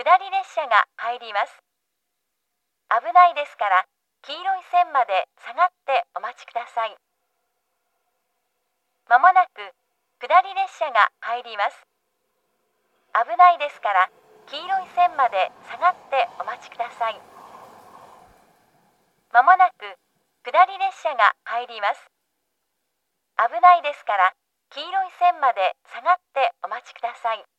下り列車が入ります。危ないですから、黄色い線まで下がってお待ちください。まもなく下り列車が入ります。危ないですから、黄色い線まで下がってお待ちください。まもなく下り列車が入ります。危ないですから、黄色い線まで下がってお待ちください。